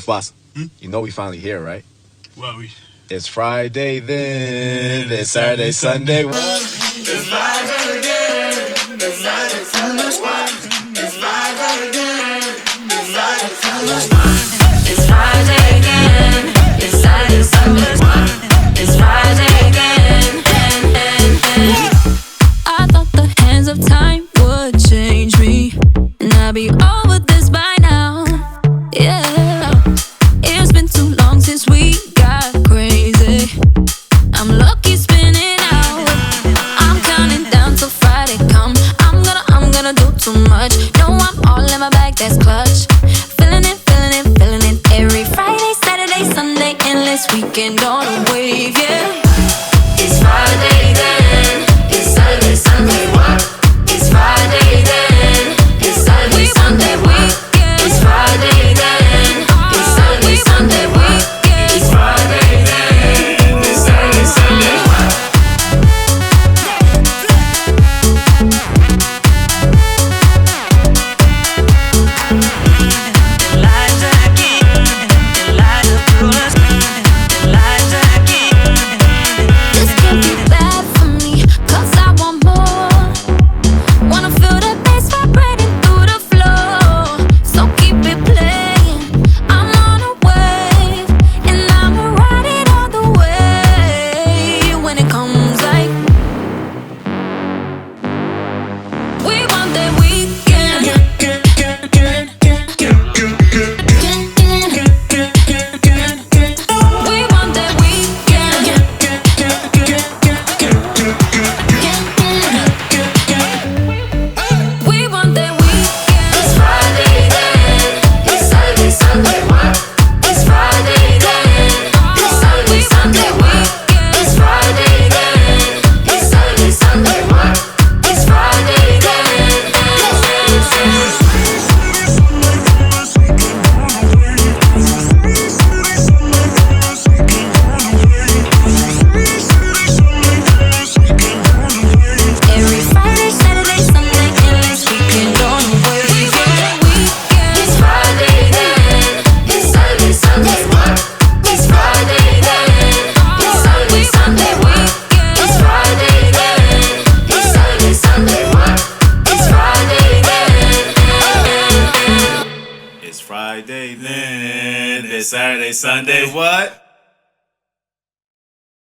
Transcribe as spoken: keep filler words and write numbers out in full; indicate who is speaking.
Speaker 1: Mufasa,
Speaker 2: Hmm?
Speaker 1: you know we finally here, right?
Speaker 2: Well, we.
Speaker 1: It's Friday then, it's Saturday, Sunday.
Speaker 2: It's Friday again. It's Saturday, Sunday. It's Friday again. It's Saturday, Sunday.
Speaker 3: It's Friday again. It's Saturday, Sunday. It's Friday again. I thought the hands of time would change me, and I'd be over this by now. Yeah, it's been too long since we got crazy. I'm lucky spinning out. I'm counting down till Friday come. I'm gonna, I'm gonna do too much. No, I'm all in my bag, that's clutch. Feeling it, feeling it, feeling it. Every Friday, Saturday, Sunday, endless weekend on a wave, yeah. It's Friday then. It's Saturday, Sunday, what? It's Friday then. It's Saturday, Sunday, what? It's Friday then. It's Saturday, Sunday, what? It's Friday then. It's Saturday, Sunday, what? This can't be bad for me, 'cause I want more. Wanna feel the bass vibrating through the floor. So keep it playing. I'm on a wave, and I'ma ride it all the way. When it comes like we want that weekend. We want that weekend. We want that weekend. It's Friday then. It's Saturday, Sunday, what? It's Friday then. It's Saturday, Sunday, what? It's Friday then. It's Saturday, Sunday, what? It's Friday then. Every Friday, Saturday, Sunday, endless weekend on the wave. It's Friday then. It's Saturday, Sunday, what? It's Friday then. It's Saturday, Sunday, what? It's Friday then. It's Saturday, Sunday, what? It's Friday then.
Speaker 2: It's Friday then. It's Saturday, Sunday. What?